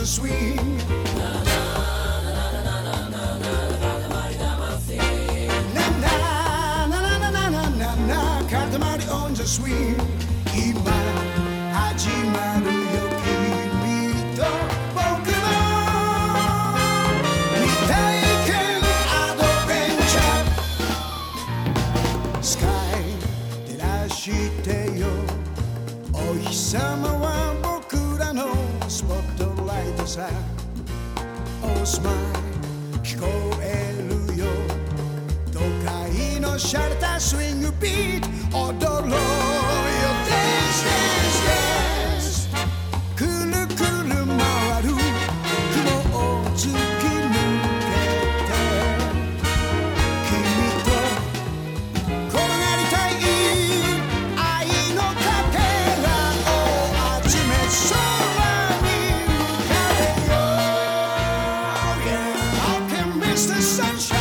swing. Na na na na na na naな固まり on the swing 今始まるよ君と僕の未体験アドベンチャースカイ照らしてよお日様は僕らのスポットライトさ Oh smile 聞こえるよ都会のシャレたスイングビート踊ろうよ Dance Dance Dance くるくる回る雲を突き抜けて君と転がりたい愛のかけらを集め空に浮かべよう Yeah, how can miss the sunshine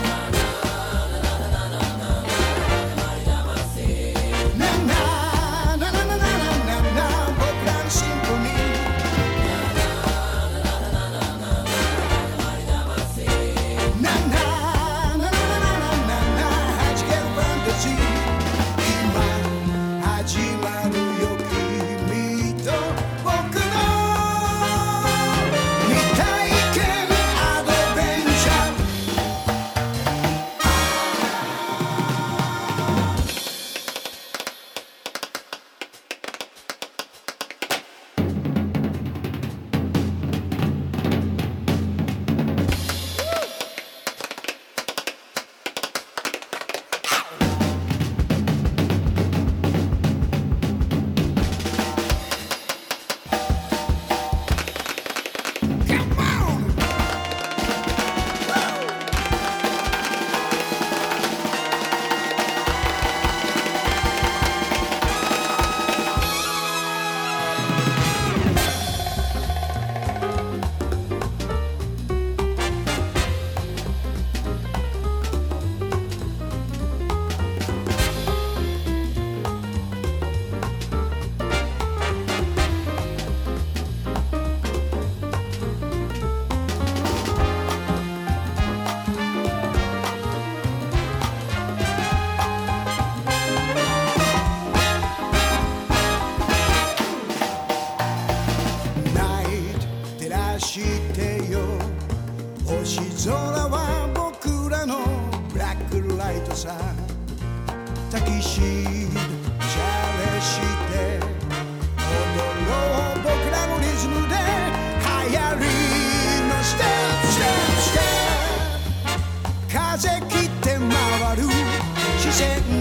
星空は僕らのブラックライトさタキシードシャレして踊ろう僕らのリズムで流行りのステップステップステップ風切って回る視線